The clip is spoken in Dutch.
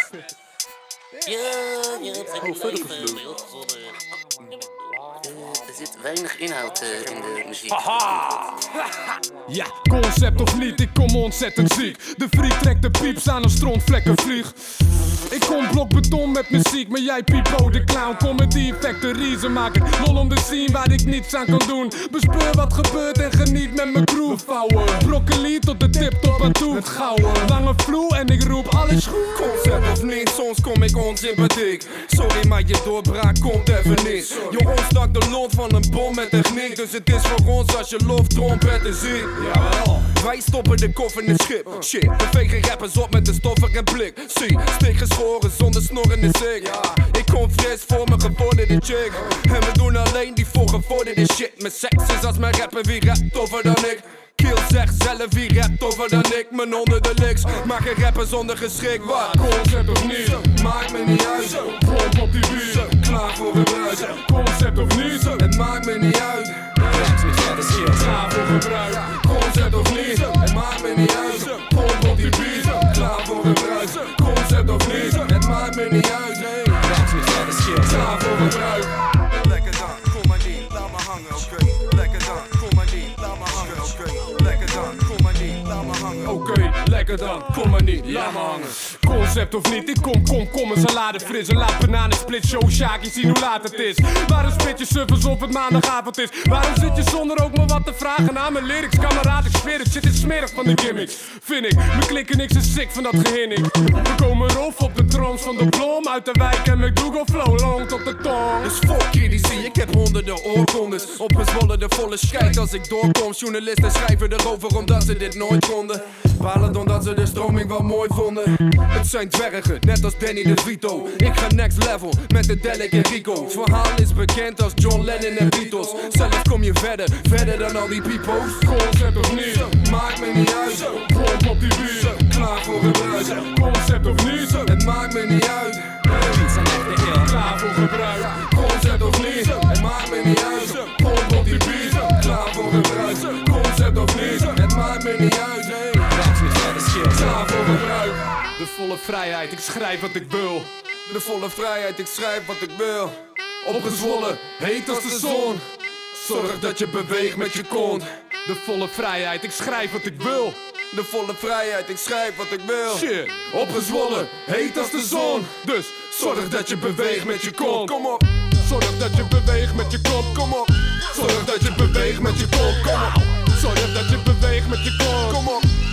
Ja, het zijn er zit weinig inhoud in de muziek. Haha! Ja, concept of niet, ik kom ontzettend ziek. De freak trekt de pieps aan een strontvlekkenvlieg. Ik kom blokbeton met muziek, maar jij Pipo de clown. Comedy factory, ze maken lol om de scene waar ik niets aan kan doen. Bespeur wat gebeurt en geniet met mijn crew. Vouwen broccoli tot de tip top aan toe. Het gouden, lange vloer en ik roep alles goed. Concept of niet, soms kom ik onsympathiek. Sorry, maar je doorbraak komt even niet. Je ontstak de lot van een bom met techniek. Dus het is voor ons als je loft trompetten ziet. Jawel. Wij stoppen de koffer in het schip. Shit, we vegen rappers op met een stoffige blik. Zie, stik geschoren zonder snor in de zig. Ja, ik kom fris voor mijn gevorderde chick. En we doen alleen die voor gevorderde shit. Mijn seks is als mijn rapper, wie rapt toffer dan ik. Kill zegt zelf, wie rapt toffer dan ik. Mijn onder de licks, maak een rapper zonder geschrik. Wat? Concept of niet, Maakt me niet uit. pomp op die bier. Klaar voor gebruik. Concept of niet, Het maakt me niet uit. klaar voor gebruik. Concept of niet, het maakt me niet uit. Pomp op die beat, klaar voor gebruik. Concept of niet, het maakt me niet uit. Nee, klaar voor gebruik. Lekker dan, kom maar niet, laat me hangen, oké. Lekker dan, kom maar niet, laat me hangen, oké. Lekker dan, kom maar niet, laat me hangen. Oké, lekker dan, kom maar niet, laat me hangen. Concept of niet, ik kom, een salade fris. En laat bananen split show, Shaki zien hoe laat het is. Waarom spit je suffers op het maandagavond is? Waarom zit je zonder ook maar wat te vragen aan mijn lyrics? Kameraad, ik zweer het, shit is smerig van de gimmicks. Vind ik, mijn klikken niks is sick van dat gehinnik. We komen rof op de trons van de blom. Uit de wijk en met Google Flow, long tot de tong. Dus fuck critici, ik heb honderden oorkondes. Opgezwollen de volle scheid als ik doorkom. Journalisten schrijven erover omdat ze dit nooit konden. Balen omdat ze de stroming wel mooi vonden. Het zijn dwergen, net als Danny DeVito. Ik ga next level met de Delic en Rico. Het verhaal is bekend als John Lennon en Beatles. Zelf kom je verder dan al die pipo's. Concept of niet, Maakt me niet uit. pomp op die bier. Klaar voor gebruik. Concept of niet, Het maakt me niet uit. klaar voor gebruik. Concept of niet, het maakt me niet uit. Pomp op die beat, klaar voor gebruik. Concept of niet, het maakt me niet uit. Nee, klaar voor gebruik. De volle vrijheid, ik schrijf wat ik wil. De volle vrijheid, ik schrijf wat ik wil. Opgezwollen, heet als de zon. Zorg dat je beweegt met je kont. De volle vrijheid, ik schrijf wat ik wil. De volle vrijheid, ik schrijf wat ik wil. Shit, Opgezwollen, heet als de zon. dus Zorg dat je beweegt met je kont. Kom op, zorg dat je beweegt met je kont. kom op. Zorg dat je beweegt met je kont. Kom op, Zorg dat je beweegt met je kont. kom op.